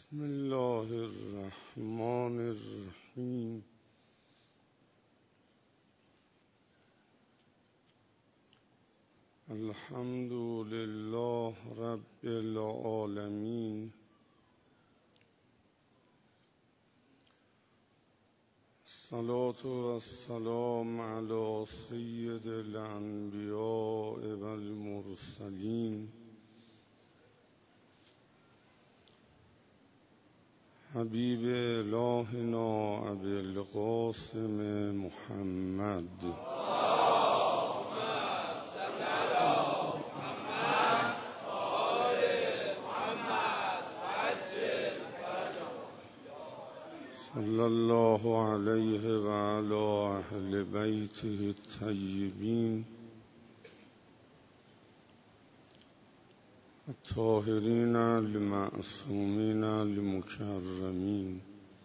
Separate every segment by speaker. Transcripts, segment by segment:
Speaker 1: بسم الله الرحمن الرحیم. الحمد لله رب العالمین. الصلاة والسلام علی سید الانبیاء والمرسلین حبیب الهنا ابی القاسم محمد. صلی الله علیه و علی اهل بیته الطیبین الطاهرین المعصومین المکرمین.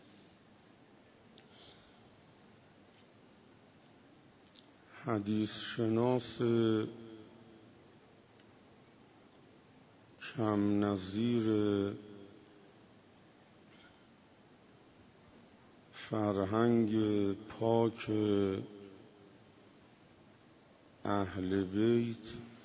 Speaker 1: حدیث شناس کم نظیر فرهنگ پاک اهل بیت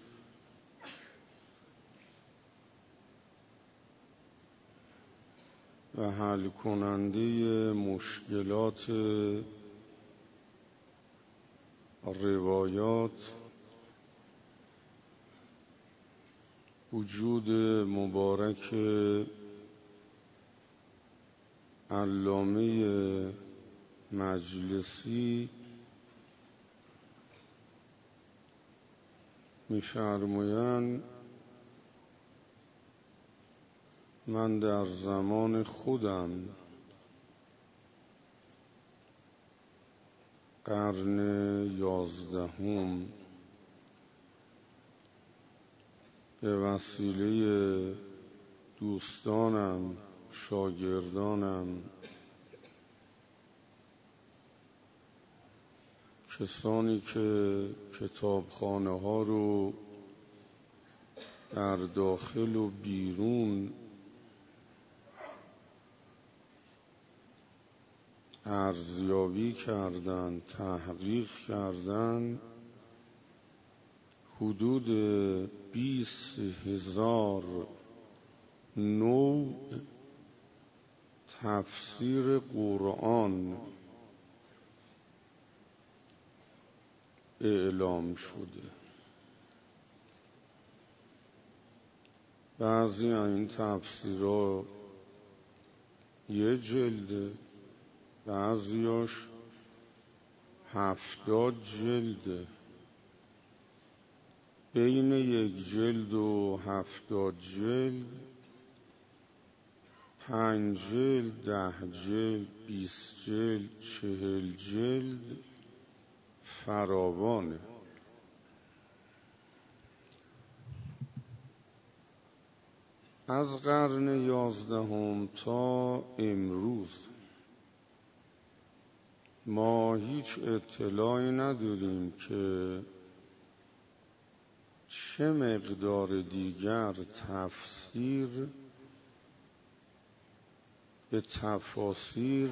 Speaker 1: و حل کننده مشکلات روایات، وجود مبارک علامه مجلسی می‌فرمایند من در زمان خودم قرن 11 به وسیله دوستانم، شاگردانم، کسانی که کتابخانه ها رو در داخل و بیرون ارزیابی کردند، تحقیق کردند، حدود 20,000 نوع تفسیر قرآن اعلام شده. بعضی این تفسیرها 1 جلده، بعضیاش 70 جلده. بین 1 جلد و 70 جلد 5 جلد، 10 جلد، 20 جلد، 40 جلد فراوانه. از قرن 11 تا امروز ما هیچ اطلاعی نداریم که چه مقدار دیگر تفسیر به تفاسیر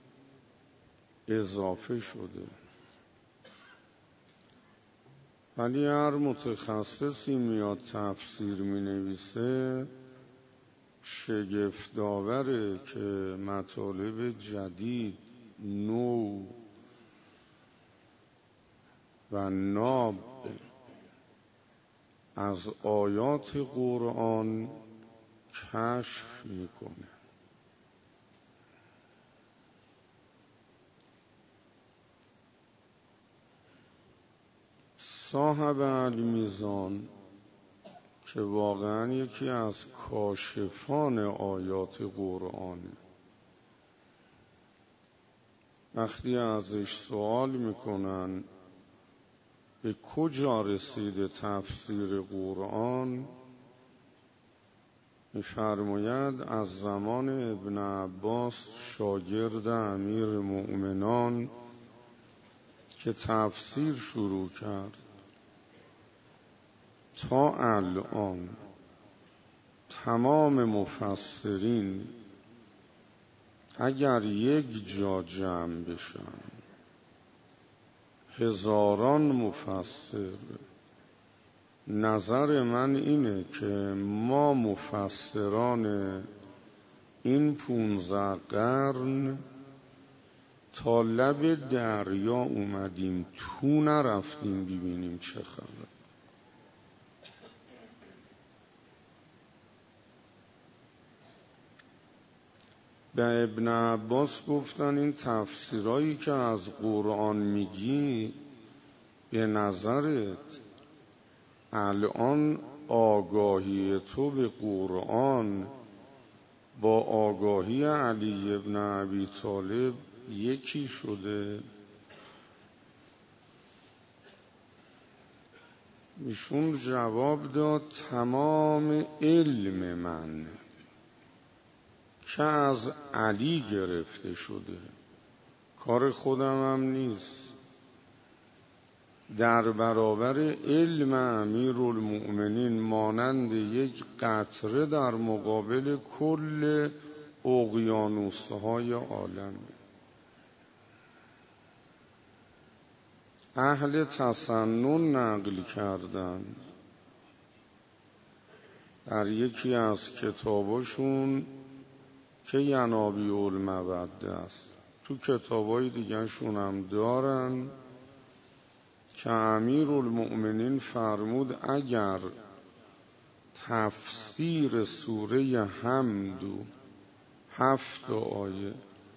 Speaker 1: اضافه شده، ولی هر متخصصی میاد تفسیر می نویسه شگفت آوره که مطالب جدید، نو و ناب از آیات قرآن کشف میکنه. صاحب المیزان که واقعا یکی از کاشفان آیات قرآن، وقتی ازش سوال میکنن به کجا رسیده تفسیر قرآن، می‌فرماید از زمان ابن عباس شاگرد امیر مؤمنان که تفسیر شروع کرد تا الان تمام مفسرین اگر یک جا جمع بشن هزاران مفسر، نظر من اینه که ما مفسران این 15 قرن تا لب دریا اومدیم، تو نرفتیم ببینیم چه خبر. به ابن عباس گفتن این تفسیرایی که از قرآن میگی، به نظرت الان آگاهی تو به قرآن با آگاهی علی ابن ابی طالب یکی شده؟ ایشون جواب داد تمام علم من که از علی گرفته شده، کار خودم هم نیست. در برابر علم امیرالمؤمنین مانند یک قطره در مقابل کل اقیانوس‌های عالم. اهل تسنن نقل کردن در یکی از کتاباشون که ینابیع الموده است، تو کتابای دیگه شون هم دارن که امیرالمؤمنین فرمود اگر تفسیر سوره حمد و 7 آیه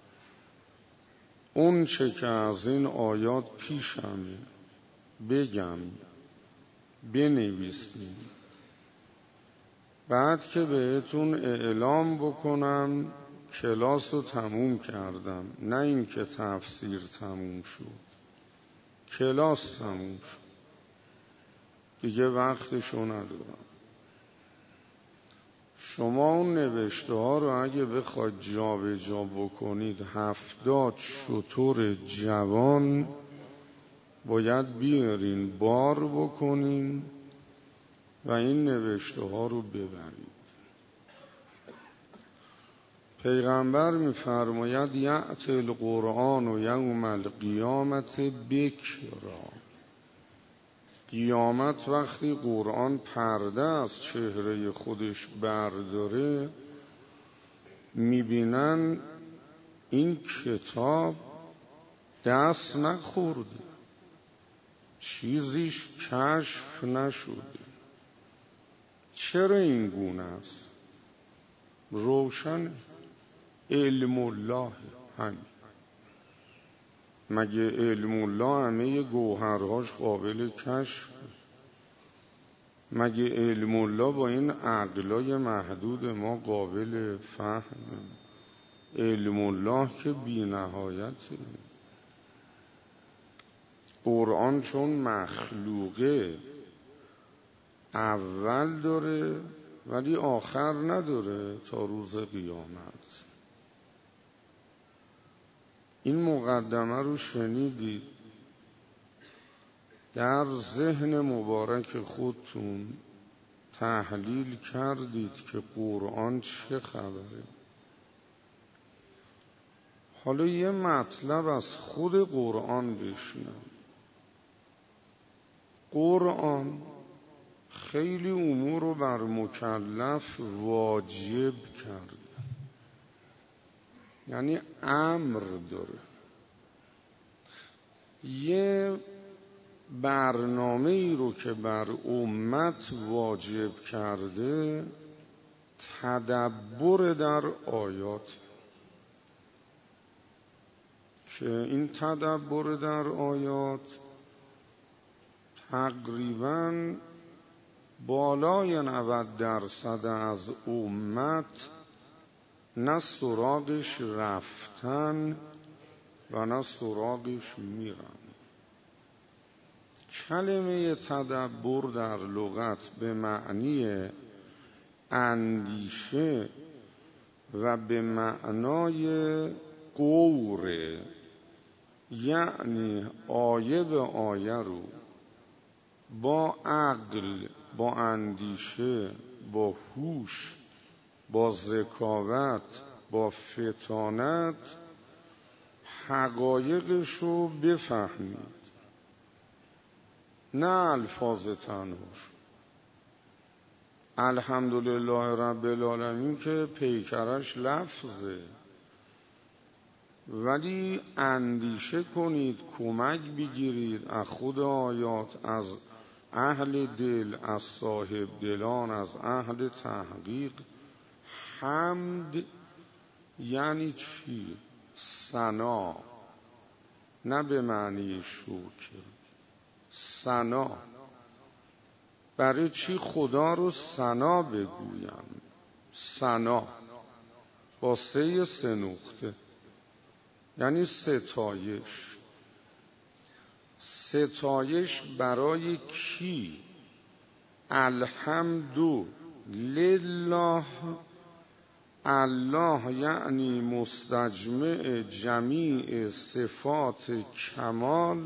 Speaker 1: اون چه که از این آیات پیشمه بگم، بنویسیم، بعد که بهتون اعلام بکنم کلاس رو تموم کردم، نه این که تفسیر تموم شد، کلاس تموم شد دیگه وقتشو ندارم. شما اون نوشته ها رو اگه بخواید جا به جا بکنید 70 شتر جوان باید بیارین بار بکنین و این نوشته ها رو ببرید. پیغمبر می‌فرماید یأتی القرآن یوم القیامت بکرا، قیامت وقتی قرآن پرده از چهره خودش برداره میبینن این کتاب دست نخورده، چیزیش کشف نشده. چرا این گونه است؟ روشن علم الله. همین مگه علم الله همه گوهرهاش قابل کشف؟ مگه علم الله با این عقلای محدود ما قابل فهم؟ علم الله که بی نهایته. قرآن چون مخلوقه اول داره ولی آخر نداره تا روز قیامت. این مقدمه رو شنیدید، در ذهن مبارک خودتون تحلیل کردید که قرآن چه خبره. حالا یه مطلب از خود قرآن بشنوید. قرآن خیلی امور رو بر مکلف واجب کرد، یعنی امر داره. یه برنامه ای رو که بر امت واجب کرده تدبر در آیات، که این تدبر در آیات تقریباً بالای 90% از امت نه سراغش رفتن و نه سراغش میرن. کلمه تدبر در لغت به معنی اندیشه و به معنای غوره، یعنی آیه به آیه رو با عقل، با اندیشه، با هوش، با ذکاوت با فطانت حقایقش رو بفهمید، نه الفاظ تنهاش. الحمدلله رب العالمین که پیکرش لفظه، ولی اندیشه کنید، کمک بگیرید از خود آیات، از اهل دل، از صاحب دلان، از اهل تحقیق. حمد یعنی چی؟ ثنا، نه به معنی شکر. ثنا، برای چی خدا رو ثنا بگویم؟ ثنا با سه نقطه یعنی ستایش. ستایش برای کی؟ الحمد لله. الله یعنی مستجمع جمیع صفات کمال.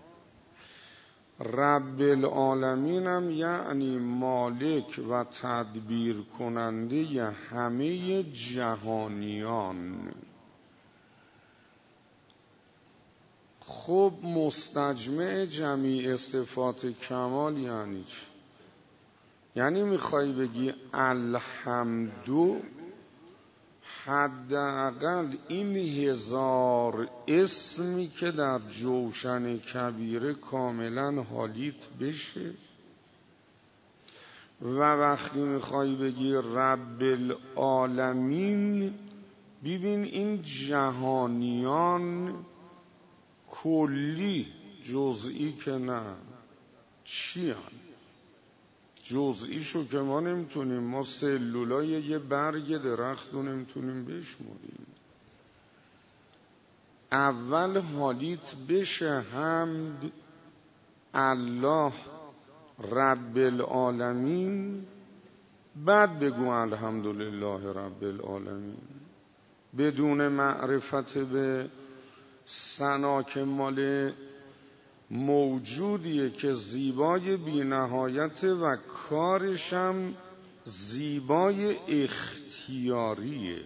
Speaker 1: رب العالمین هم یعنی مالک و تدبیر کننده همه جهانیان. خب مستجمع جمیع صفات کمال یعنی چی؟ یعنی میخوای بگی الحمدو حداقل این 1000 اسمی که در جوشن کبیره کاملا حالیت بشه. و وقتی میخوای بگی رب العالمین، ببین این جهانیان کلی، جزئی که نه. چی هم؟ جزئیشو که ما نمیتونیم، ما سلولای یه برگ درخت رو نمیتونیم بشماریم. اول حالیت بشه حمد الله رب العالمین، بعد بگو الحمدلله رب العالمین. بدون معرفت به ثنا که مال موجودیه که زیبای بی نهایت و کارشم زیبای اختیاریه.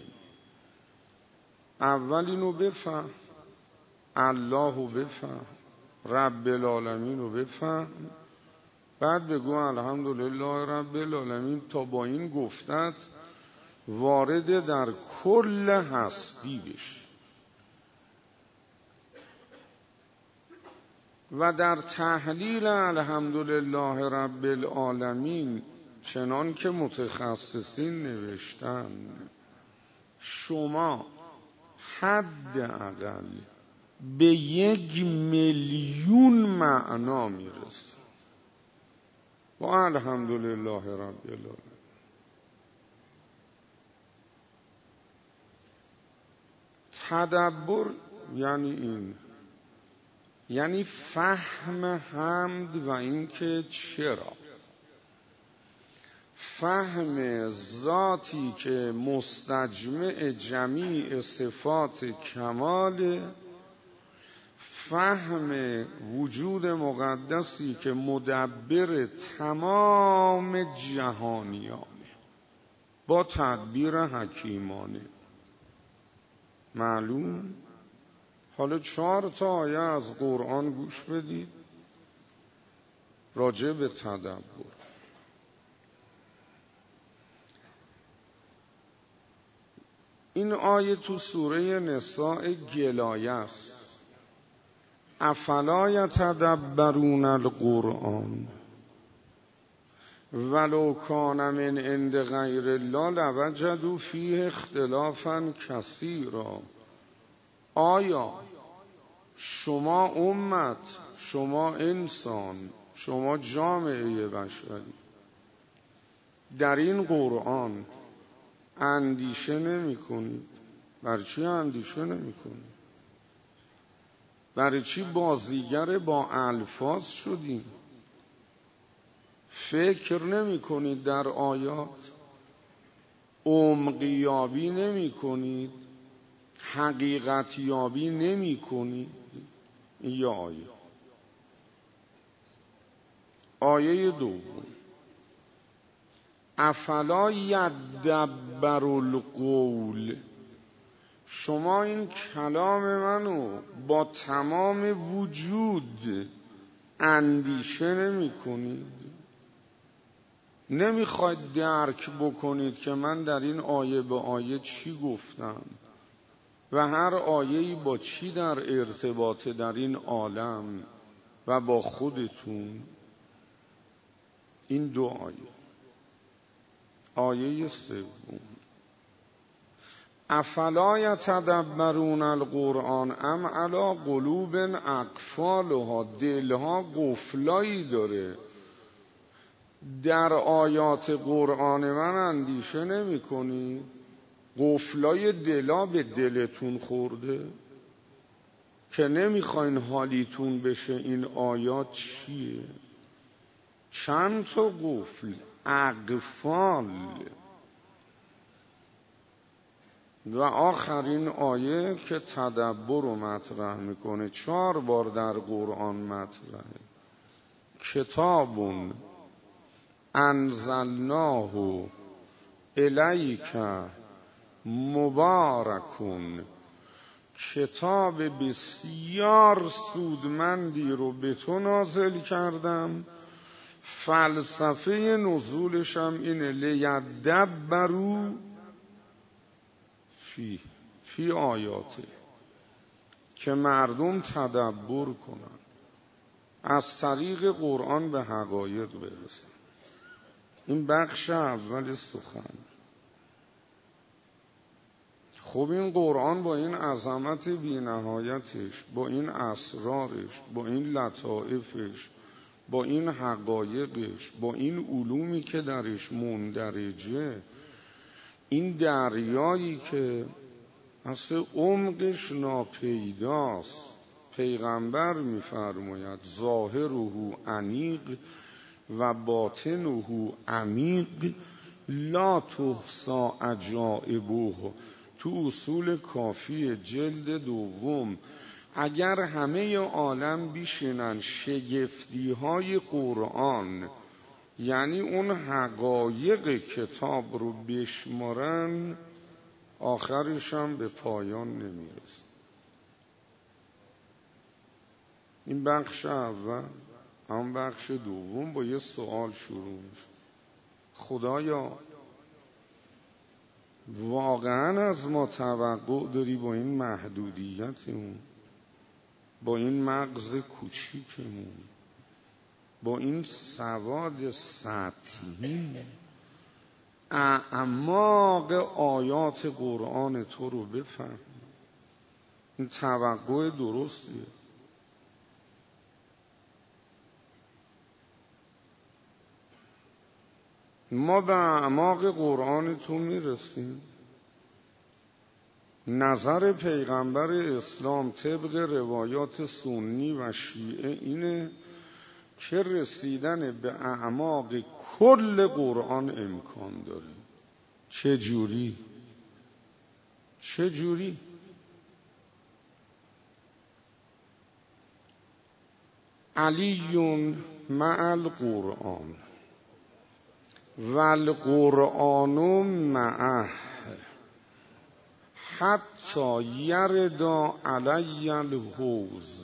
Speaker 1: اول اینو بفهم، اللهو بفهم، رب العالمین رو بفهم، بعد بگو الحمدلله رب العالمین، تا با این گفتت وارد در کل هستی بشی. و در تحلیل الحمدلله رب العالمین چنان که متخصصین نوشتن، شما حداقل به 1,000,000 معنا میرسید با الحمدلله رب العالمین. تدبر یعنی این، یعنی فهم حمد و اینکه چرا. فهم ذاتی که مستجمع جمیع صفات کمال، فهم وجود مقدسی که مدبر تمام جهانیانه با تدبیر حکیمانه. معلوم؟ حالا 4 آیه از قرآن گوش بدید راجع به تدبر. این آیه تو سوره نساء گلایه است. افلا یتدبرون القرآن ولو کان من عند غیر الله لوجدوا فیه اختلافا کثیرا. آیا شما امت، شما انسان، شما جامعه بشری در این قرآن اندیشه نمی کنید؟ برای چی اندیشه نمی کنید؟ برای چی بازیگر با الفاظ شدیم؟ فکر نمی کنید در آیات؟ عمقیابی نمی کنید؟ حقیقتیابی نمی کنید؟ یا آیه دوم، افلا یدبر القول شما این کلام منو با تمام وجود اندیشه نمی کنید، نمیخواید درک بکنید که من در این آیه به آیه چی گفتم و هر آیه‌ای با چی در ارتباط در این عالم و با خودتون. این دو آیه. آیه سوم، افلا یتدبرون القرآن ام علی قلوب اقفالها، دلها قفلایی داره. در آیات قرآن من اندیشه نمی کنی؟ قفلای دلا به دلتون خورده که نمیخواین حالیتون بشه این آیات چیه؟ چند تا قفل، اقفال. و آخرین آیه که تدبر رو مطرح میکنه، 4 بار در قرآن مطرحه. کتاب انزلناه الیک مبارکون، کتاب بسیار سودمندی رو به تو نازل کردم. فلسفه نزولش هم اینه، لیدبروا فی آیاته، که مردم تدبر کنن، از طریق قرآن به حقایق برسن. این بخش اول سخن. خب این قرآن با این عظمت بی نهایتش، با این اسرارش، با این لطائفش، با این حقایقش، با این علومی که درش مندرجه، این دریایی که اصلا عمقش ناپیداست. پیغمبر می‌فرماید ظاهره عمیق و باطنه عمیق لا تحصی عجائبه. تو اصول کافی جلد 2، اگر همه عالم بیشنن شگفتی‌های قرآن، یعنی اون حقایق کتاب رو بشمارن، آخرش هم به پایان نمیرسه. این بخش اول. هم بخش دوم با یه سوال شروع میشه. خدایا واقعا از ما توقع داری با این محدودیتمون، با این مغز کوچیکمون، با این سواد سطحی، اعماق آیات قرآن تو رو بفهم؟ این توقع درستیه؟ ما به اعماق قرآن تو میرسیم؟ نظر پیغمبر اسلام طبق روایات سنی و شیعه اینه که رسیدن به اعماق کل قرآن امکان داره. چجوری؟ علی مع القرآن و القرآن معه حتی یردا علی الحوض.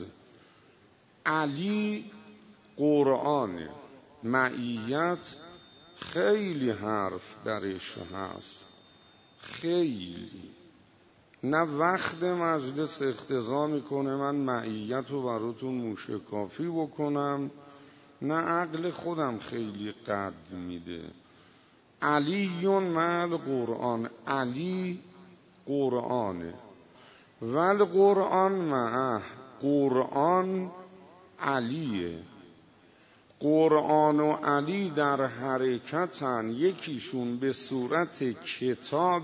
Speaker 1: علی قرآن، معیت خیلی حرف درش هست، خیلی. نه وقت مجلس اقتضا میکنه من معیت رو براتون موشکافی بکنم، نه عقل خودم خیلی قد میده. علی مع القرآن، علی قرآنه، و القرآن معه، قرآن علیه. قرآن و علی در حرکتن، یکیشون به صورت کتاب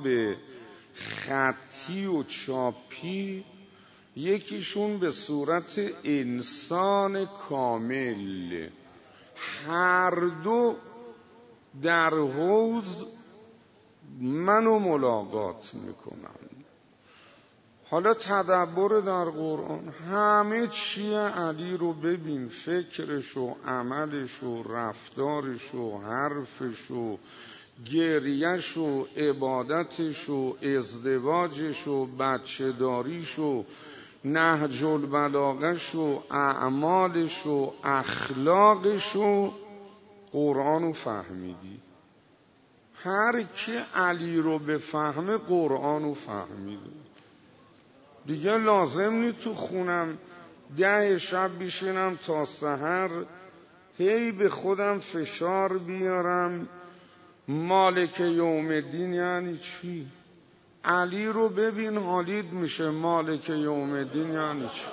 Speaker 1: خطی و چاپی، یکیشون به صورت انسان کامل. هر دو در حوض منو ملاقات میکنن. حالا تدبر در قرآن، همه چیه علی رو ببین، فکرش و عملش و رفتارش و حرفش و گریهش و عبادتش و ازدواجش و بچه داریش و نهج البلاغش و اعمالش و اخلاقش و قرآن رو فهمیدی. هر کی علی رو بفهمه قرآن رو فهمیده. دیگه لازم نی تو خونم 10 شب بشینم تا سحر هی به خودم فشار بیارم مالک یوم الدین. یعنی چی؟ علی رو ببین حالید میشه. مالک یوم الدین یعنی چی؟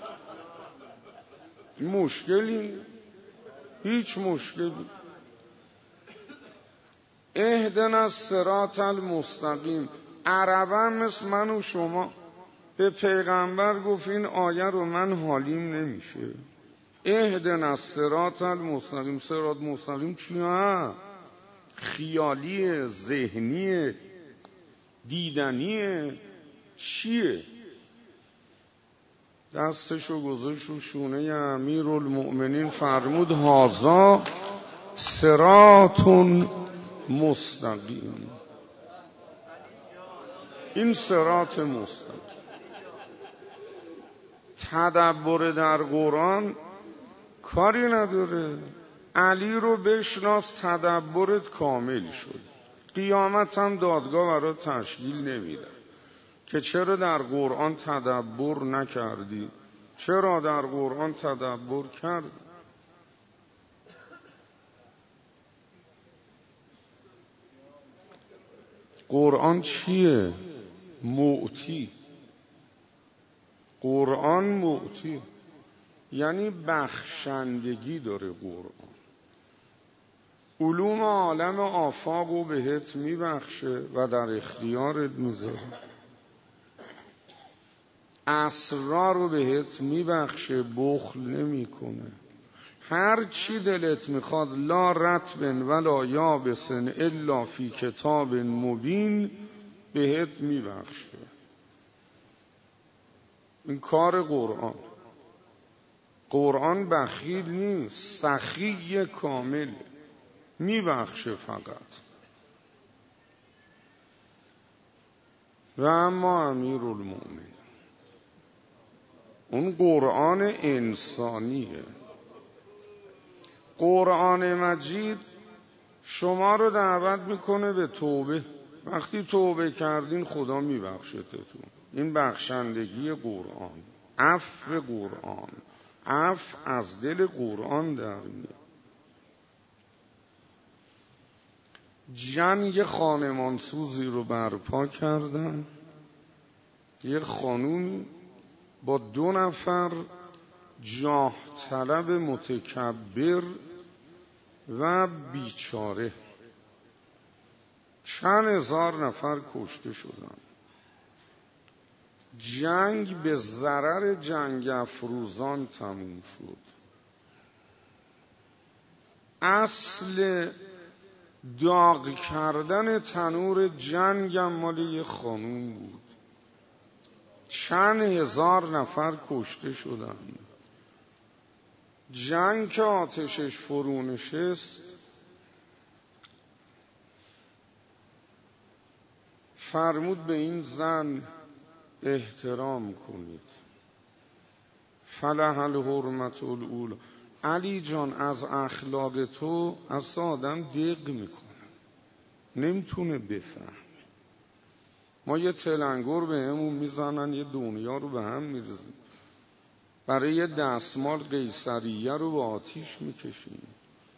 Speaker 1: مشکلی؟ هیچ مشکلی. اهدنا الصراط المستقیم. عربا مثل من و شما به پیغمبر گفت این آیه رو من حالیم نمیشه. اهدنا الصراط المستقیم. صراط مستقیم چیه؟ خیالیه، ذهنیه، دیدنیه، چیه؟ دستشو گذاشت رو شونه امیرالمؤمنین فرمود هذا صراط مستقیم. این صراط مستقیم. تدبر در قرآن کاری نداره. علی رو بشناس تدبرت کامل شد. قیامت هم دادگاه برای تشکیل نمیده که چرا در قرآن تدبر نکردی، چرا در قرآن تدبر کردی. قرآن چیه؟ معطی. قرآن معطی یعنی بخشندگی داره. قرآن علوم عالم آفاق رو بهت میبخشه و در اختیارت میذاره. اسرار رو بهت میبخشه، بخل نمیکنه. هر چی دلت میخواد لا رطب ولا یابس الا فی کتاب مبین بهت میبخشه. این کار قرآن. قرآن بخیل نیست، سخی کامل میبخشه فقط. و اما امیرالمؤمنین اون قرآن انسانیه. قرآن مجید شما رو دعوت میکنه به توبه. وقتی توبه کردین خدا میبخشتتون. این بخشندگی قرآن، عفو قرآن، عفو از دل قرآن در میاد. جنگ خانمانسوزی رو برپا کردن. یه خانومی با 2 نفر جاه طلب متکبر و بیچاره چند هزار نفر کشته شدن. جنگ به ضرر جنگ افروزان تموم شد. اصل داغ کردن تنور جنگ هم مال یه خانوم بود. چند هزار نفر کشته شدن. جنگ که آتشش فرو نشست فرمود به این زن احترام کنید. فلح الحرمة الاولی. علی جان از اخلاق تو از آدم دق میکنه، نمیتونه بفهم. ما یه تلنگر به همون میزنن یه دنیا رو به هم میرزن. برای یه دستمال قیصریه رو به آتیش میکشیم.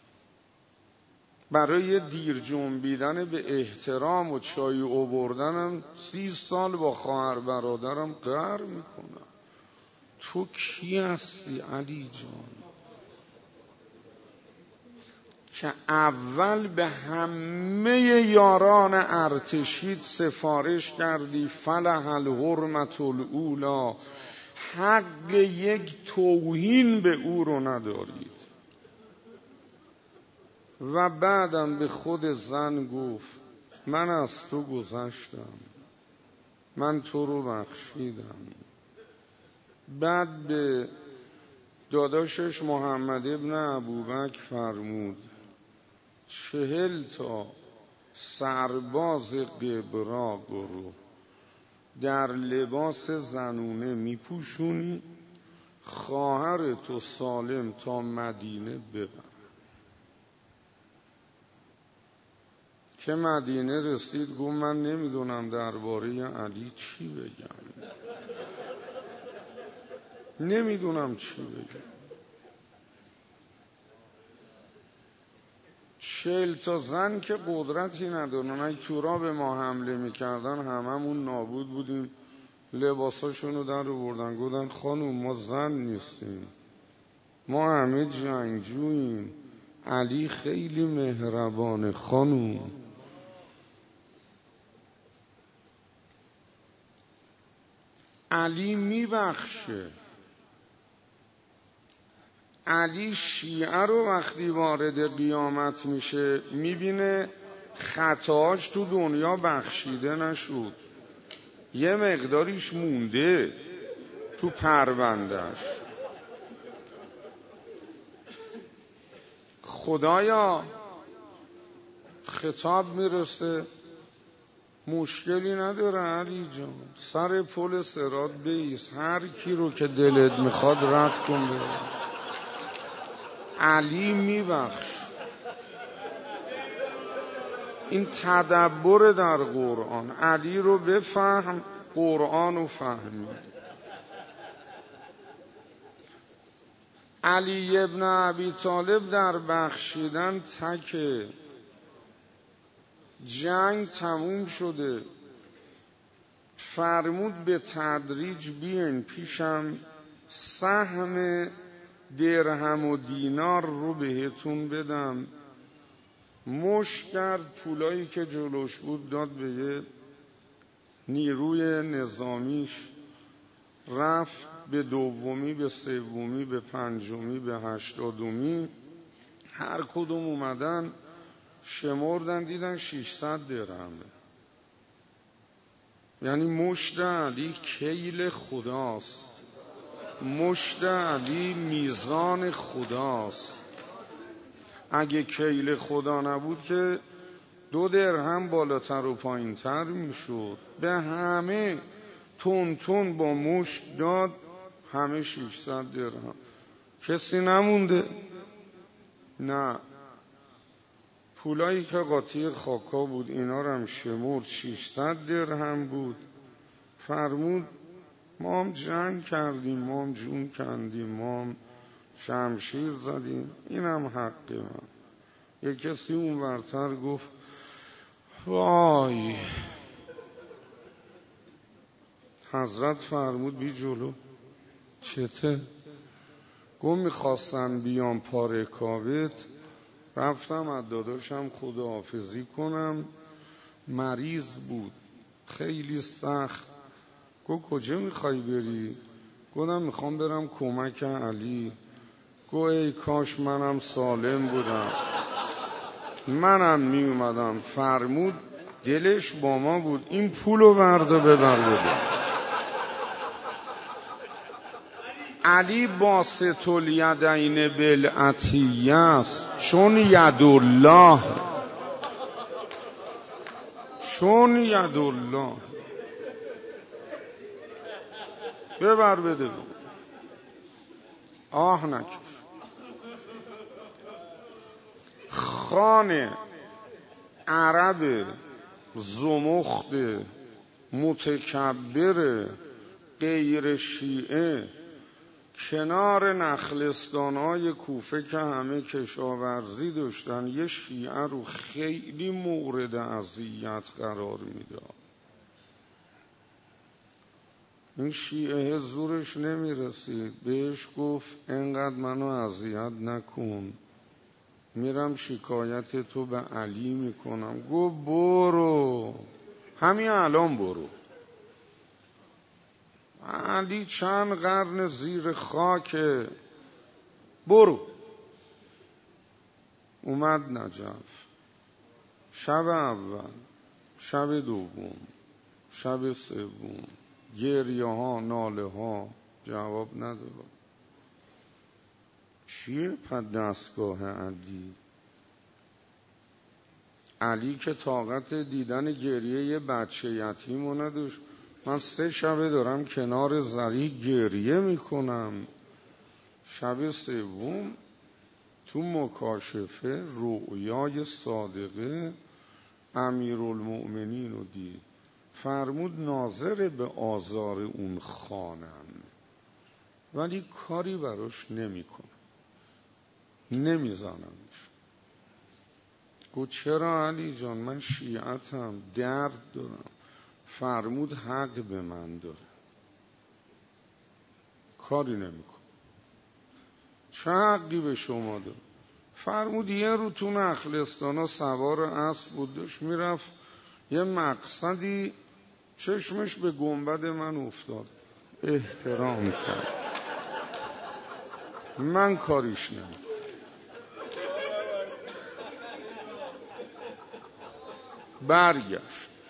Speaker 1: برای دیر جنبیدن به احترام و چای آوردنم 30 سال با خواهر برادرم قهر میکنم. تو کی هستی علی جان که اول به همه یاران ارتشیت سفارش کردی فلح الحرمة الاولی، حق یک توهین به او رو ندارید. و بعدم به خود زن گفت من از تو گذشتم، من تو رو بخشیدم. بعد به داداشش محمد ابن ابوبکر فرمود 40 تا سرباز قبرا برو، در لباس زنونه میپوشونی، خواهر تو سالم تا مدینه ببر. که مدینه رسید گفت من نمیدونم درباره علی چی بگم، نمیدونم چی بگم. 40 تا زن که قدرتی ندارن، اگه تورا به ما حمله میکردن هممون نابود بودیم. لباساشونو در آوردن گفتن خانوم ما زن نیستیم، ما همه جنگجوییم، علی خیلی مهربانه خانوم. علی میبخشه. علی شیعه رو وقتی وارد قیامت میشه میبینه خطاش تو دنیا بخشیده نشد، یه مقداریش مونده تو پروندهش. خدایا خطاب میرسه مشکلی نداره علی جان، سر پل صراط بیس، هر کی رو که دلت میخواد رد کن بره. علی میبخش. این تدبر در قرآن. علی رو بفهم، قرآن رو فهمی. علی ابن ابی طالب در بخشیدن تکه. جنگ تموم شده، فرمود به تدریج بیاین پیشم، سهم درهم و دینار رو بهتون بدم. مشت کرد، پولایی که جلوش بود داد به یه نیروی نظامیش، رفت به دومی، به سومی، به پنجمی، به 80می. هر کدوم اومدن شمردن دیدن 600 درهمه. یعنی مشت علی کیل خداست، مشت علی میزان خداست. اگه کیل خدا نبود که 2 درهم بالاتر و پایین تر میشد. به همه تون تون با مشت داد، همه 600 درهم. کسی نمونده؟ نه. پولایی که قاطی خاکا بود اینا رو هم شمرد، 600 درهم بود. فرمود ما هم جنگ کردیم، ما هم جون کندیم، ما هم شمشیر زدیم، اینم حق من. یک کسی اون ورتر گفت وای. حضرت فرمود بی جلو. چته؟ گفت میخواستم بیام پاره کابت، رفتم از داداشم خداحافظی کنم، مریض بود خیلی سخت. گفت کجا میخوای بری؟ گفتم میخوام برم کمک علی. گفت ای کاش منم سالم بودم، منم میومدم. فرمود دلش با ما بود، این پولو برده ببر بده. علی باسط الیدین بالعطیه است، چون ید الله، چون ید الله. ببر بده. آه نکش. خان عرب زمخت متکبر غیر شیعه کنار نخلستان‌های کوفه که همه کشاورزی داشتن، یه شیعه رو خیلی مورد اذیت قرار میداد. این شیعه زورش نمیرسید، بهش گفت اینقدر منو اذیت نکن، میرم شکایت تو به علی میکنم. گفت برو، همین الان برو. علی چند قرن زیر خاک، برو. اومد نجف. شب اول، شب دوم، شب سوم، گریه ها، ناله ها، جواب نداد. چیه پس دستگاه علی؟ علی که طاقت دیدن گریه یه بچه یتیم رو نداشت. من 3 شبه دارم کنار زری گریه میکنم. شب سوم تو مکاشفه رؤیای صادقه امیرالمؤمنین رو دید، فرمود ناظر به آزار اون خانم، ولی کاری براش نمیکنه، نمیزنمش. گفت چرا علی جان؟ من شیعتم، درد دارم. فرمود حق به من داره، کاری نمیکنه. چه حقی به شما داره؟ فرمود یه رو تو نخلستانا سوار اسب بود، داشت میرفت یه مقصدی، چشمش به گنبد من افتاد، احترام کرد، من کاریش نمیکنم. برگشت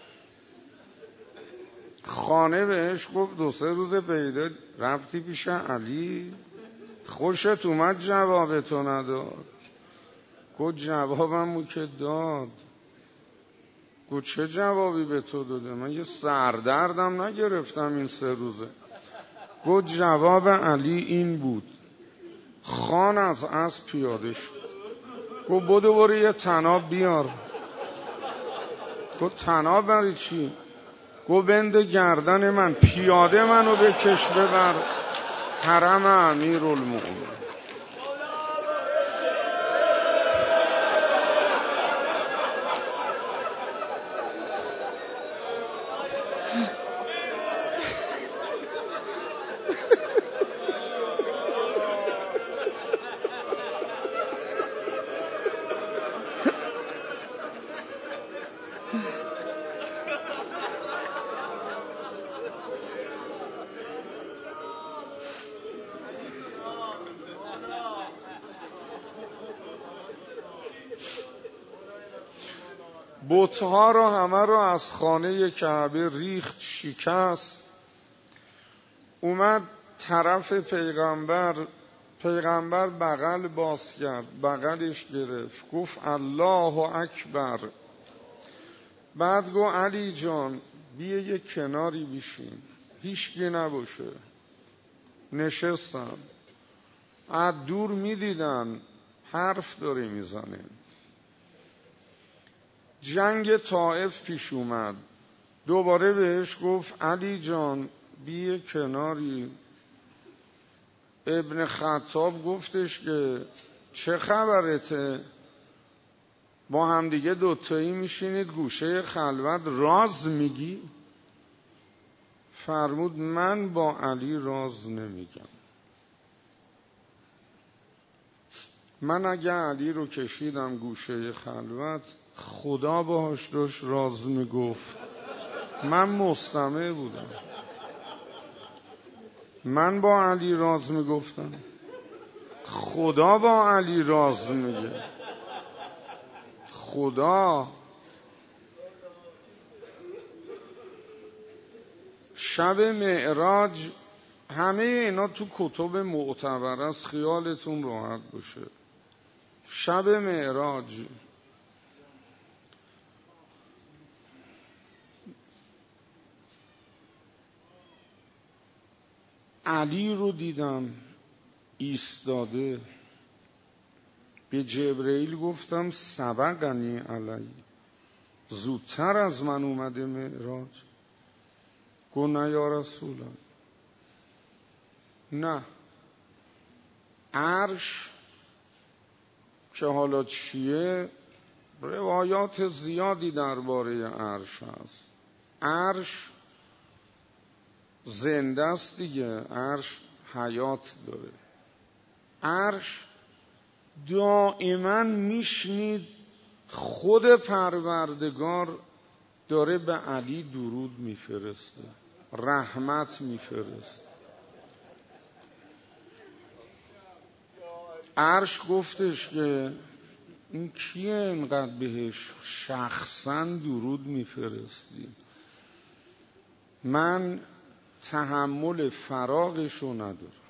Speaker 1: خانه، بهش گفت 2-3 روز پیدا رفتی پیش علی؟ خوشت اومد جوابتو نداد؟ گفت جوابمو که داد. گفت چه جوابی به تو داده؟ من یه سردردم نگرفتم این 3 روزه. گفت جواب علی این بود. خان از اسب پیاده شد، گفت بدو برو یه طناب بیار. گفت طناب برای چی؟ گفت بند گردن من، پیاده منو بکش ببر حرم امیرالمؤمنین. بت‌ها رو همه رو از خانه کعبه ریخت، شکست. اومد طرف پیغمبر بغل باز کرد، بغلش گرفت، گفت الله اکبر. بعد گفت علی جان بیا یه کناری بشین، هیچکی نباشه. نشستم، از دور میدیدن حرف داره میزنه. جنگ طائف پیش اومد، دوباره بهش گفت علی جان بیا کناری. ابن خطاب گفتش که چه خبرته؟ با همدیگه دوتایی میشینید گوشه خلوت راز میگی؟ فرمود من با علی راز نمیگم. من اگه علی رو کشیدم گوشه خلوت، خدا باهاش داشت راز میگفت، من مستمع بودم، من با علی راز میگفتم، خدا با علی راز میگه. خدا شب معراج، همه اینا تو کتب معتبر است، خیالتون راحت باشه. شب معراج علی رو دیدم ایستاده، به جبرئیل گفتم سبقنی علی، زودتر از من اومده معراج. گفت نه یا رسول الله، نه. عرش که حالا چیه، روایات زیادی درباره عرش هست. عرش زنده است دیگه، عرش حیات داره. عرش دائما میشنید خود پروردگار داره به علی درود میفرسته، رحمت میفرسته. عرش گفتش که این کیه اینقدر بهش شخصا درود میفرستی؟ من تحمل فراقشو ندارم،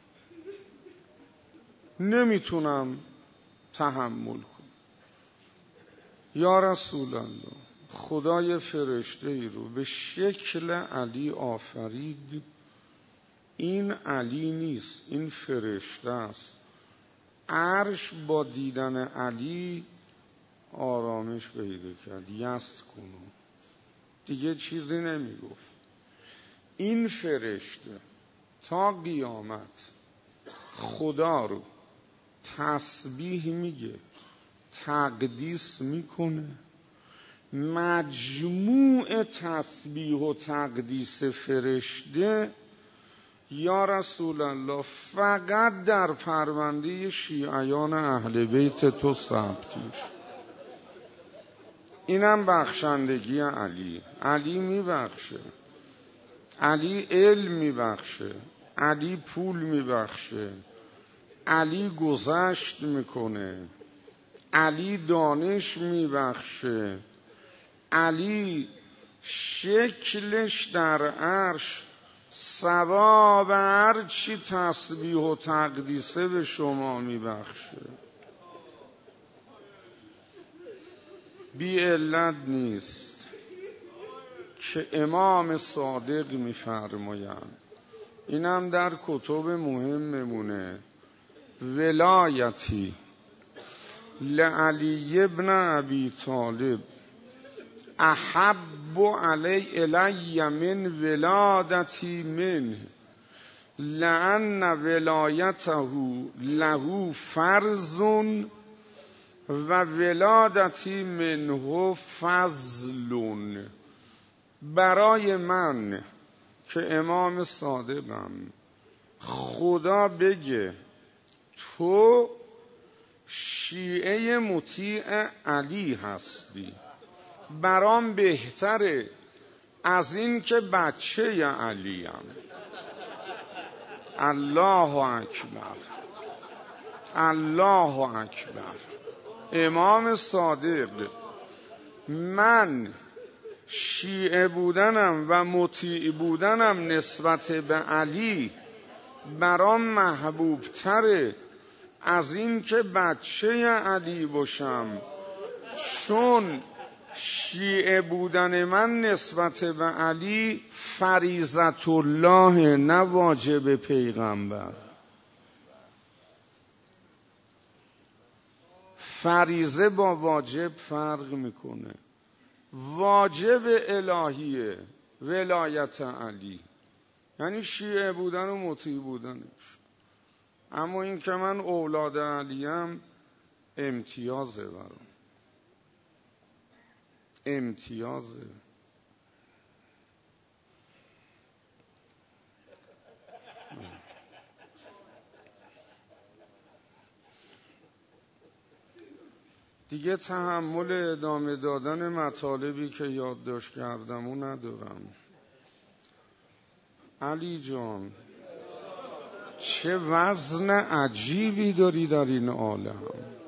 Speaker 1: نمیتونم تحمل کنم. یا رسول الله، خدای فرشته ای رو به شکل علی آفرید، این علی نیست، این فرشته است. عرش با دیدن علی آرامش پیدا کرد. یسکنو، دیگه چیزی نمیگفت. این فرشته تا قیامت خدا رو تسبیح میگه، تقدیس میکنه. مجموع تسبیح و تقدیس فرشته یا رسول الله فقط در پرونده شیعیان اهل بیت تو ثبت میشه. اینم بخشندگی علی. علی میبخشه، علی علم میبخشه، علی پول میبخشه، علی گذشت میکنه، علی دانش میبخشه، علی شکلش در عرش ثواب هر چی تسبیح و تقدیسه به شما میبخشه. بی علت نیست که امام صادق میفرمایند، اینم در کتب مهممونه، ولایتی لعلی ابن ابی طالب احب الی من ولادتی منه لأن ولایته له فرض و ولادتی منه فضل. برای من که امام صادقم خدا بگه تو شیعه مطیع علی هستی، برام بهتره از این که بچه علیم. الله اکبر، الله اکبر. امام صادق، من شیعه بودنم و مطیع بودنم نسبت به علی برام محبوب تره از این که بچه علی باشم، چون شیعه بودن من نسبت به علی فریضت الله نه واجب پیغمبر. فریضه با واجب فرق میکنه. واجب الهیه ولایت علی، یعنی شیعه بودن و مطیع بودنش. اما این که من اولاد علیم امتیازه، برام امتیازه. دیگه تحمل ادامه دادن مطالبی که یادداشت کردم و ندارم. علی جان، چه وزن عجیبی داری در این عالم.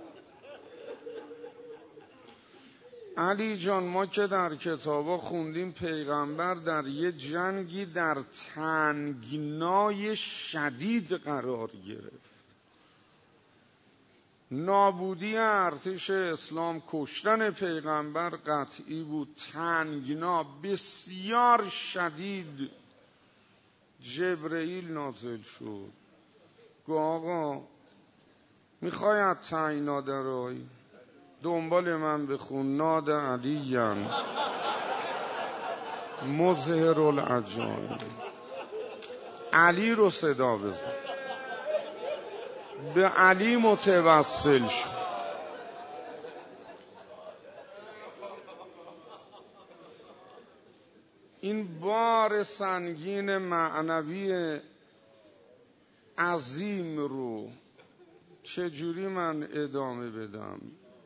Speaker 1: علی جان، ما که در کتابا خوندیم پیغمبر در یه جنگی در تنگنای شدید قرار گرفت. نابودی ارتش اسلام، کشتن پیغمبر قطعی بود. تنگنا بسیار شدید. جبرئیل نازل شد، گفت آقا میخوای از تنگنا درایی؟ دنبال من بخون، ناد علی‌اً مظهر العجایب. علی رو صدا بزن، به علی متوسل شو. این بار سنگین معنوی عظیم رو چجوری من ادامه بدم؟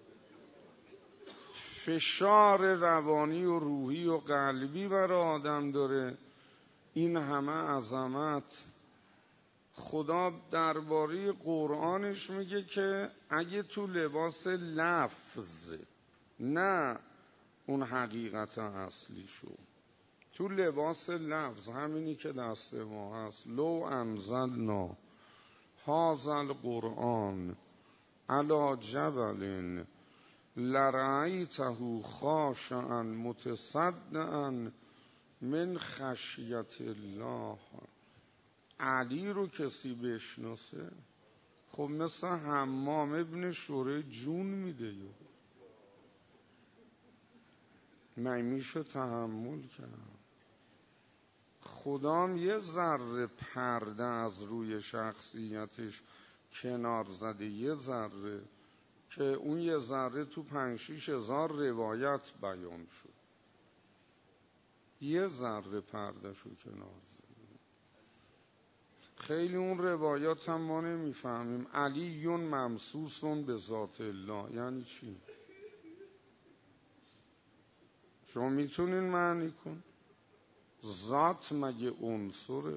Speaker 1: فشار روانی و روحی و قلبی برای آدم داره. این همه عظمت. خدا درباره قرآنش میگه که اگه تو لباس لفظ، نه اون حقیقت اصلی شو، تو لباس لفظ، همینی که دست ما هست، لو انزلنا هذا القرآن علی جبل لرأیته خاشعا متصدعا من خشیت الله. علی رو کسی بشناسه خب مثل حمام ابن شوره جون میده. من میشه تحمل کرد؟ خدام یه ذره پرده از روی شخصیتش کنار زده، یه ذره، که اون یه ذره تو 5-6 هزار روایت بیان شد. یه ذره پردهشو کنار زده. خیلی اون روایات هم ما نمیفهمیم. علیون ممسوسون به ذات الله یعنی چی؟ شما میتونین معنی کن؟ ذات مگه عنصره؟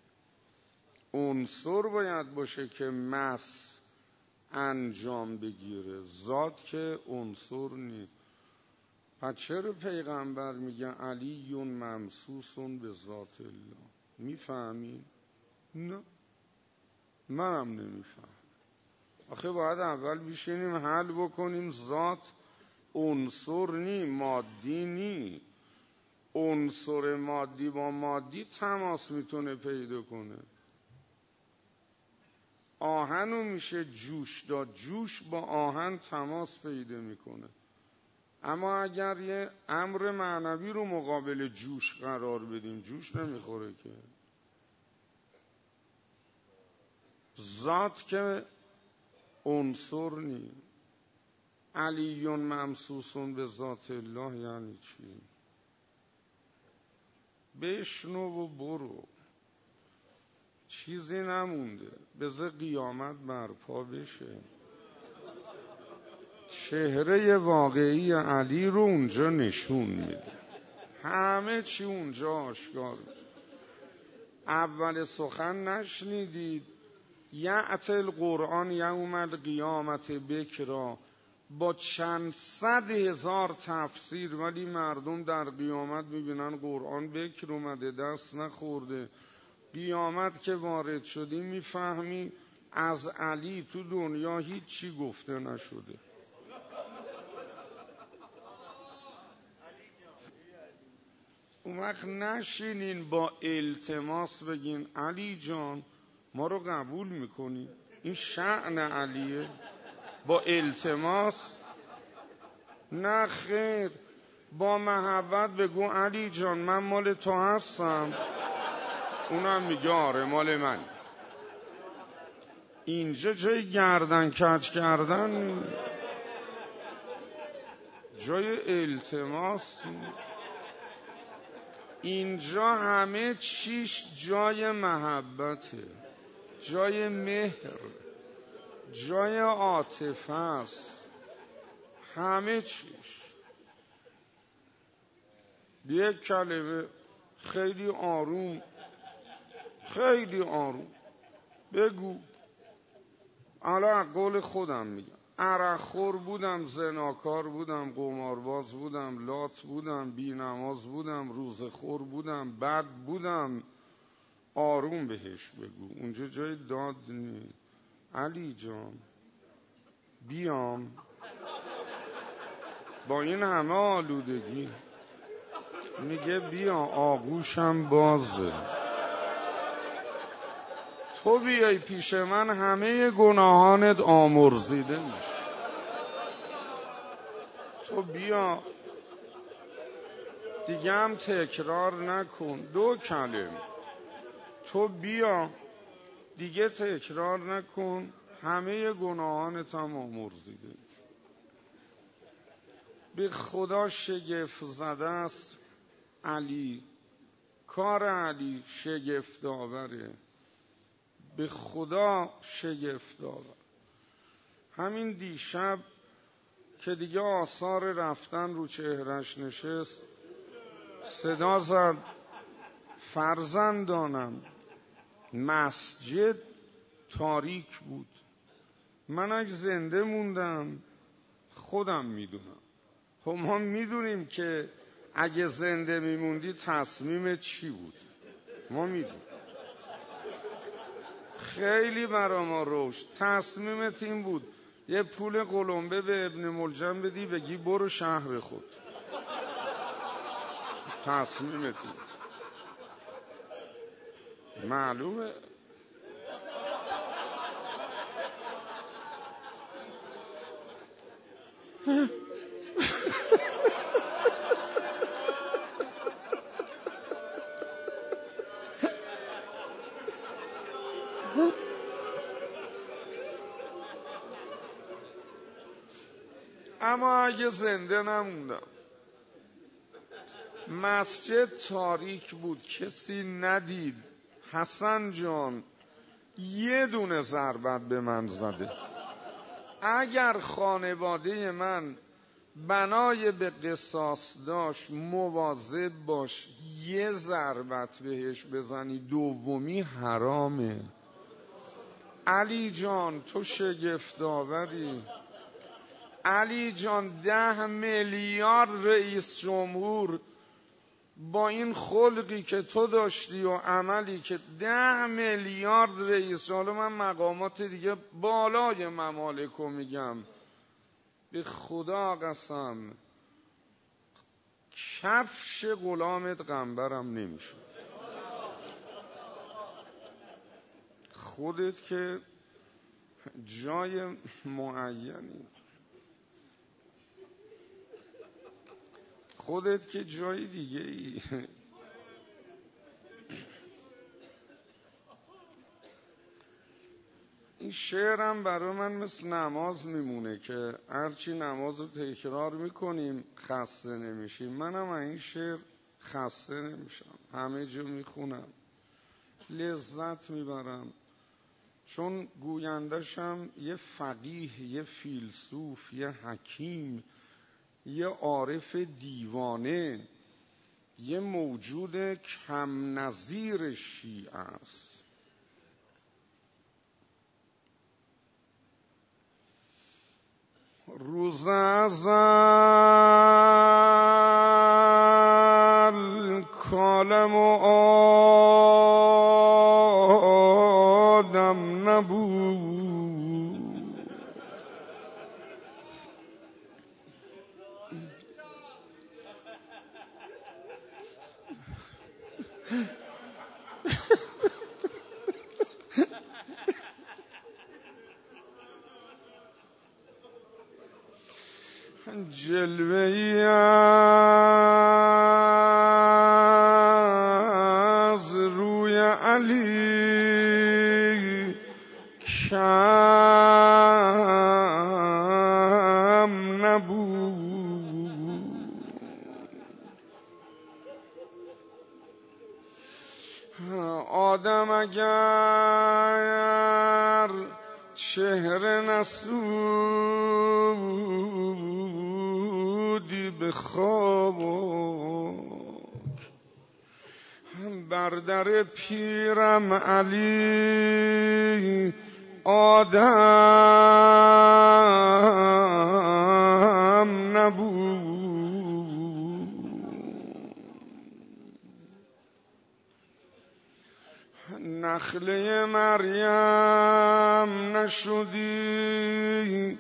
Speaker 1: عنصر باید باشه که مس انجام بگیره، ذات که عنصر نیست. پس چرا پیغمبر میگه علیون ممسوسون به ذات الله؟ میفهمین؟ نه، منم نمیفهم. آخه باید اول بشینیم حل بکنیم ذات عنصر نی، مادی نی. عنصر مادی با مادی تماس میتونه پیدا کنه. آهنو میشه جوش داد، جوش با آهن تماس پیدا میکنه. اما اگر یه امر معنوی رو مقابل جوش قرار بدیم جوش نمیخوره که. ذات که عنصر نی. علیون ممسوسون به ذات الله یعنی چی؟ بشنو و برو، چیزی نمونده، بذار قیامت برپا بشه. چهره واقعی علی رو اونجا نشون میده، همه چی اونجا آشکار میشه. اول سخن نشنیدید؟ یأتی القرآن یوم القیامت بکرا، با چند صد هزار تفسیر، ولی مردم در قیامت میبینن قرآن بکر اومده، دست نخورده. قیامت که وارد شدی میفهمی از علی تو دنیا هیچی گفته نشده. اون وقت نشینین با التماس بگین علی جان ما رو قبول میکنی؟ این شأن علیه با التماس؟ نه خیر، با محبت بگو علی جان من مال تو هستم. اونم میگه آره مال من. اینجا جای گردن کج کردن، جای التماس. اینجا همه چیش جای محبته، جای مهر، جای عاطفه است. همه چیش. یک کلمه خیلی آروم، خیلی آروم بگو. الان قول خودم میگم، عرقخور بودم، زناکار بودم، قمارباز بودم، لات بودم، بینماز بودم، روزخور بودم، بد بودم. آروم بهش بگو، اونجا جای داد نیست. علی جان بیام با این همه آلودگی، میگه بیا آغوشم بازه، تو بیای پیش من همه گناهانت آمرزیده میشه. تو بیا دیگه هم تکرار نکن. 2 کلمه تو بیا دیگه تکرار نکن، همه گناهانت هم آمرزیده میشه. به خدا شگفت زده است علی، کار علی شگفت آوره، به خدا شگفت آور. همین دیشب که دیگه آثار رفتن رو چهرش نشست صدا زد فرزندانم. مسجد تاریک بود، من اگه زنده موندم خودم میدونم. خب ما میدونیم که اگه زنده میموندی تصمیم چی بود، ما میدونیم. خیلی برا ما روشن تصمیمت این بود یه پول قلمبه به ابن ملجم بدی بگی برو شهر خود. تصمیمتی معلومه. اما اگه زنده نموندم، مسجد تاریک بود، کسی ندید، حسن جان یه دونه ضربت به من زده، اگر خانواده من بنای به قصاص داشت مواظب باش یه ضربت بهش بزنی، دومی حرامه. علی جان تو شگفت‌آوری. علی جان 10 میلیارد رئیس جمهور با این خلقی که تو داشتی و عملی که 10 میلیارد رئیس، حالا من مقامات دیگه بالای ممالکو میگم، به خدا قسم کفش غلامت قنبرم نمیشد. خودت که جای معینی، خودت که جای دیگه ای. این شعرم برای من مثل نماز میمونه که هرچی نماز رو تکرار میکنیم خسته نمیشیم. منم این شعر خسته نمیشم، همه جا میخونم، لذت میبرم، چون گویندشم یه فقیه، یه فیلسوف، یه حکیم، یه عارف دیوانه، یه موجود کم نظیر شیعه است. روز ازل کالم و آدم نبود، جلوه‌ای از روی علی کم نبود. آدم اگر چهره نسودی به خواب، بر در پیرم علی آدم نبود. نخله مریم نشدی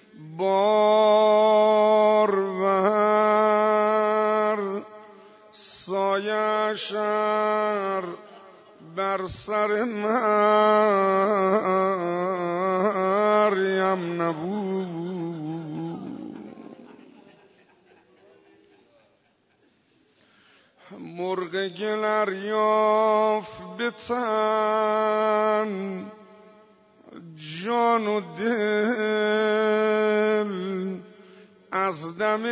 Speaker 1: بارور، سایه‌اش بر سر مریم نبود. مرغ گل اریاف به تن، جان و دل از دم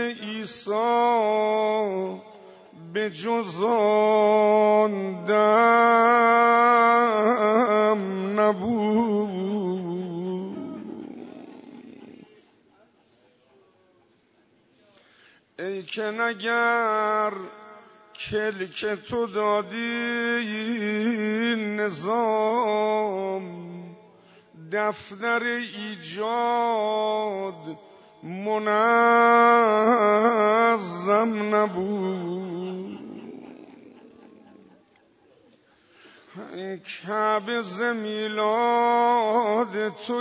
Speaker 1: عیسی به جز آن دم نبود. ای که نگر کلک تو دادی نظام، دفتر ایجاد منظم نبود. کعبه ز میلاد تو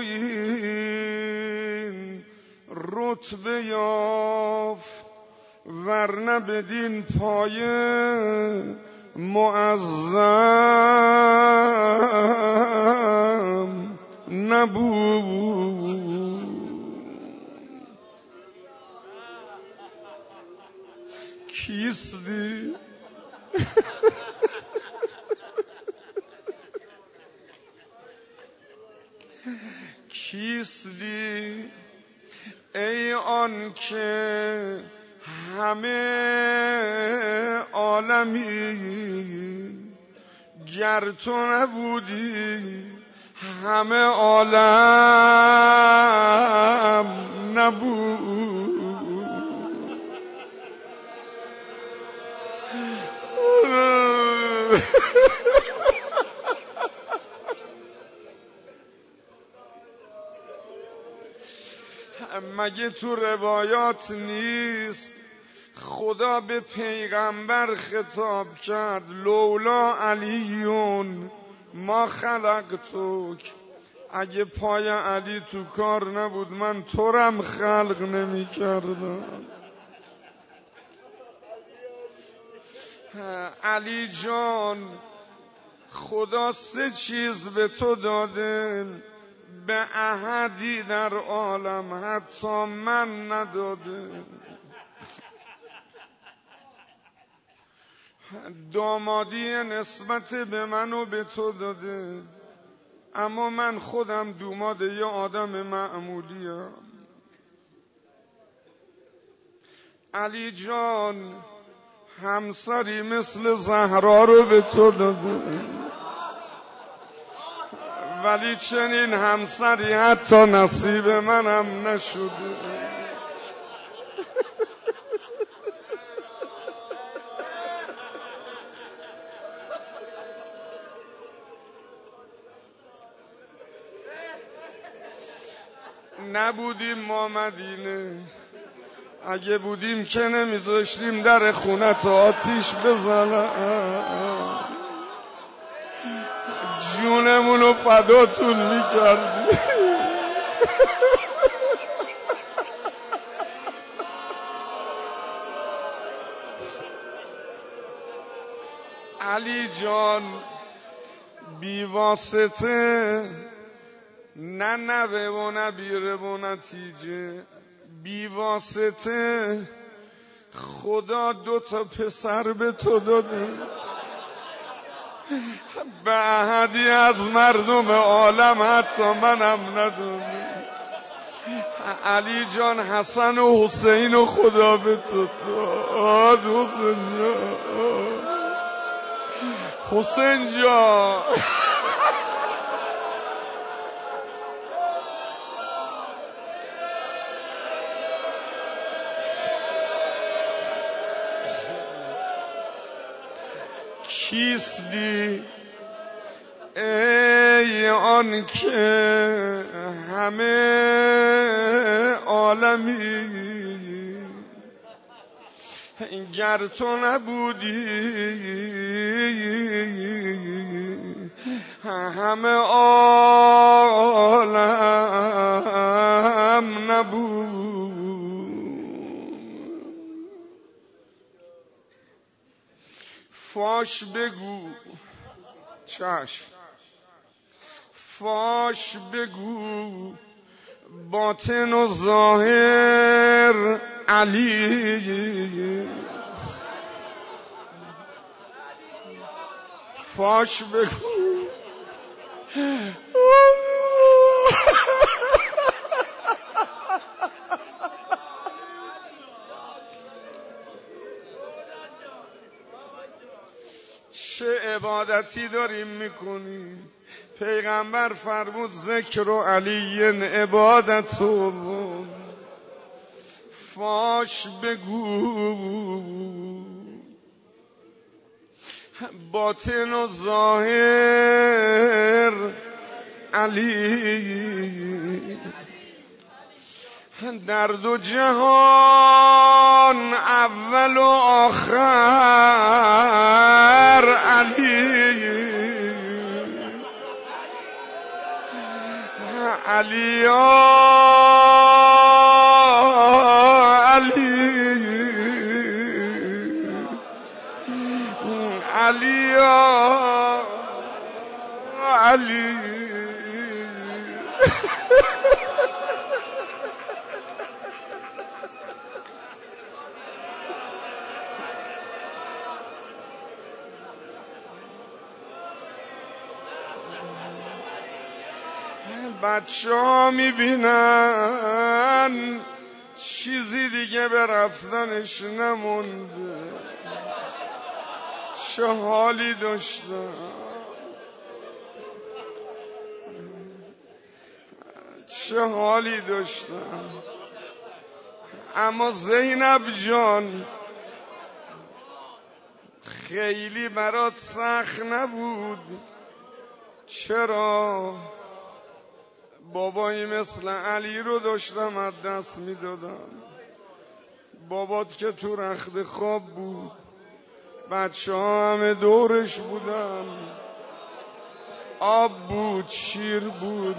Speaker 1: این رتبه یافت، ورنه بدین پایه معظم نبود. کیستی کیستی ای آن که همه عالمی، گر تو نبودی همه عالم نبود. مگه تو روایات نیست خدا به پیغمبر خطاب کرد لولا علیون ما خلقتک، اگه پای علی تو کار نبود من تو رم خلق نمی کردم. علی جان خدا 3 چیز به تو داده، به احدی در عالم حتی من نداده. دامادی نسبت به من و به تو داده، اما من خودم داماد یه آدم معمولیم. علی جان همسری مثل زهرا رو به تو داده، ولی چنین همسری حتی نصیب منم نشده. نبودیم ما مدینه، اگه بودیم که نمیذاشتیم در خونه تو آتیش بزنم، جونمونو فداتون میکردی. علی جان بی واسطه نه نوه و نه بیره و نتیجه، بی واسطه خدا 2 تا پسر به تو داده، به احدی از مردم عالم حتی منم نداده. علی جان حسن و حسین و خدا به تو داد. حسین جان، حسین جان کیستی ای آن که همه عالمی، گر تو نبودی همه عالم نبود. فاش بگو چشم، فاش بگو باطن و ظاهر علی، فاش بگو. چه عبادتی داریم میکنیم؟ پیغمبر فرمود ذکر و علی عبادتو. فاش بگو باطن و ظاهر علی، در 2 جهان اول و آخر علی. علی یا علی علی یا علی بچه ها میبینن چیزی دیگه به رفتنش نمونده. چه حالی داشتم، چه حالی داشتم. اما زینب جان خیلی برات سخت نبود. چرا؟ بابایی مثل علی رو داشتم از دست میدادم. بابات که تو رخت خواب بود، بچه ها همه دورش بودن، آب بود، شیر بود.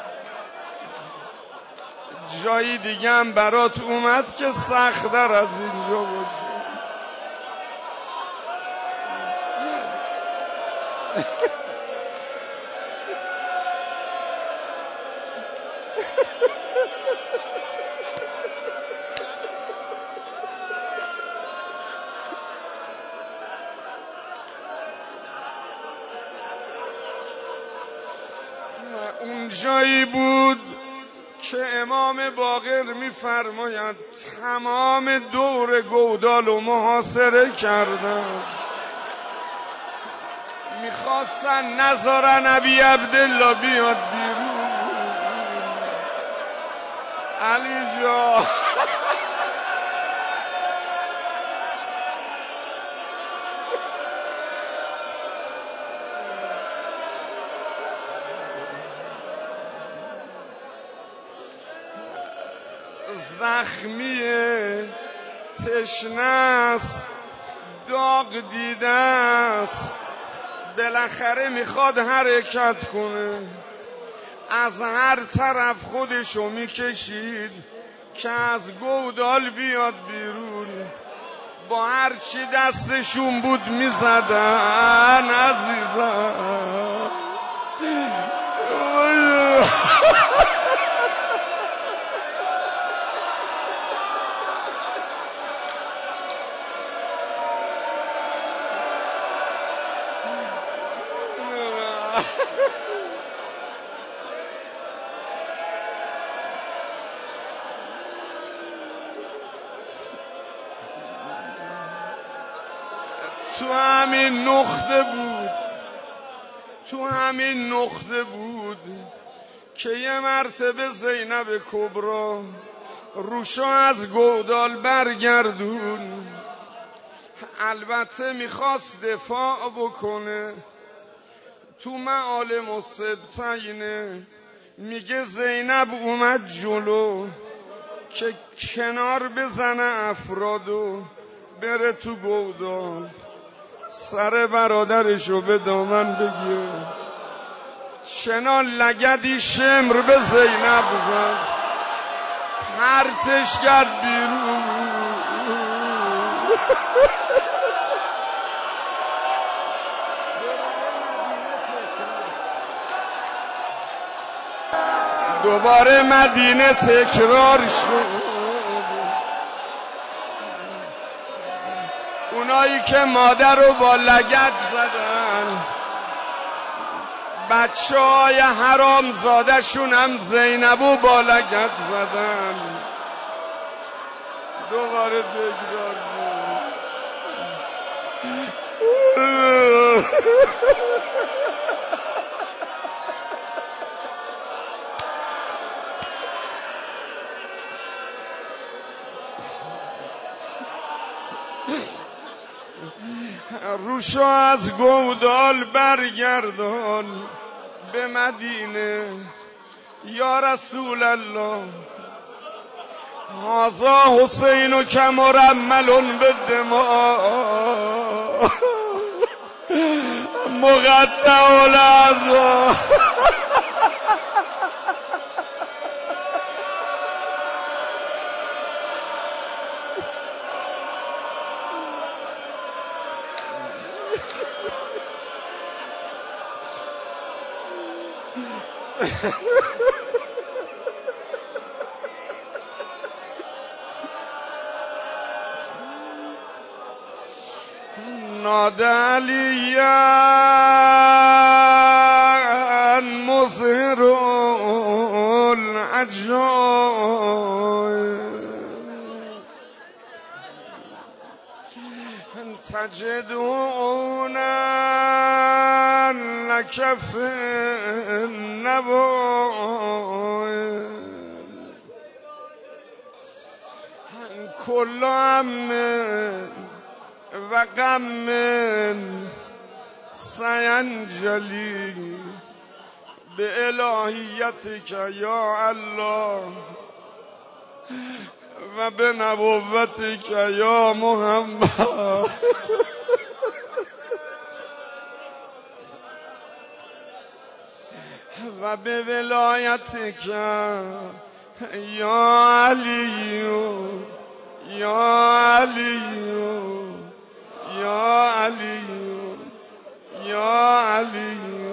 Speaker 1: جایی دیگه هم برات اومد که سخت‌تر از اینجا باشه. اون جایی بود که امام باقر میفرماید تمام دور گودال و محاصره کردن، میخواستن نذارن ابی عبدالله بیاد بیرون. علی جان زخمیه، تشنه‌ست، داغ دیده است، بالاخره میخواد حرکت کنه. از هر طرف خودشو میکشید که از گودال بیاد بیرون. با هر چی دستشون بود میزدن. عزیزم تو همین نقطه بود، تو همین نقطه بود که یه مرتبه زینب کبرا روشو از گودال برگردون. البته میخواست دفاع بکنه. تو معالم و سبتینه میگه زینب اومد جلو که کنار بزنه افرادو بره تو گودال، سر برادرشو به دامن بگیره. چنان لگدی شمر به زینب زد، پرتش کرد بیرون. دوباره مدینه تکرار شد. اونایی که مادر رو با لگد زدن، بچه های حرام زاده شون هم زینبو با لگد زدن. دوباره تکرار شد. روشو از گودال برگردان به مدینه. یا رسول الله هذا حسین کمرمل به دماء مقطع الاعضاء. نادى عليا مظهر العجائب تجدون لك في النبوء كل هم و غم سینجلی به الهیتک یا الله و به نبوتک یا محمد و به ولایتک یا علی یا علی یا علی یا علی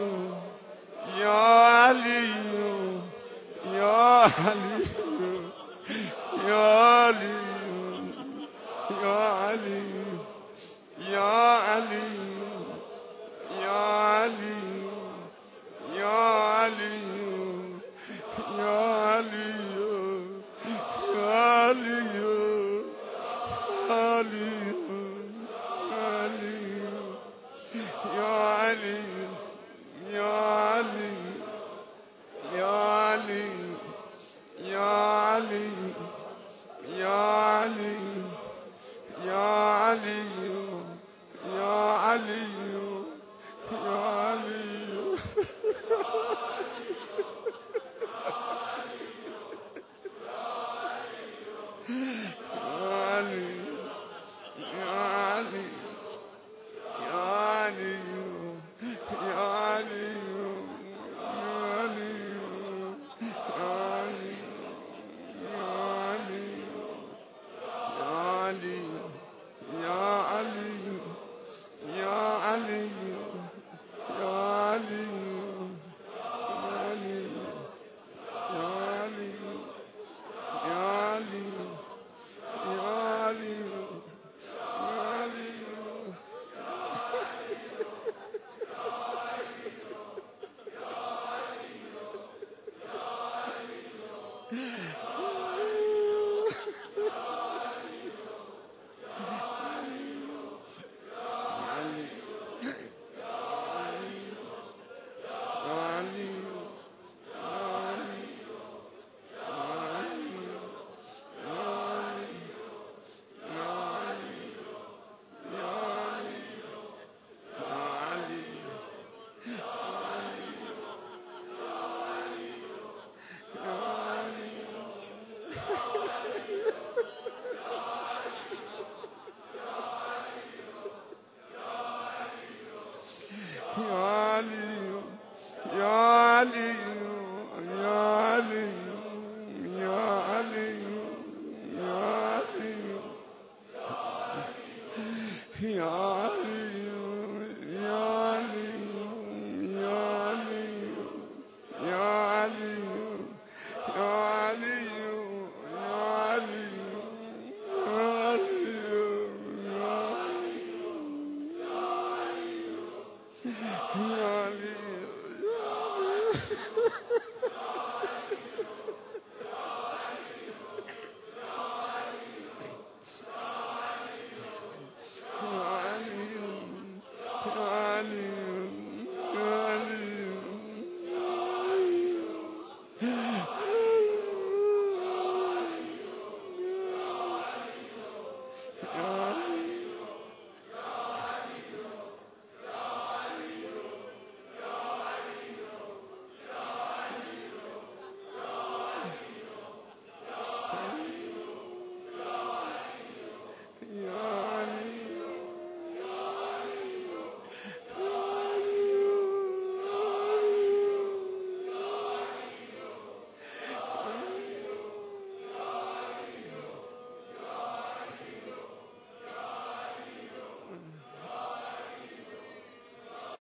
Speaker 1: یا علی یا علی یا علی یا علی یا علی یا علی یا علی یا علی یا علی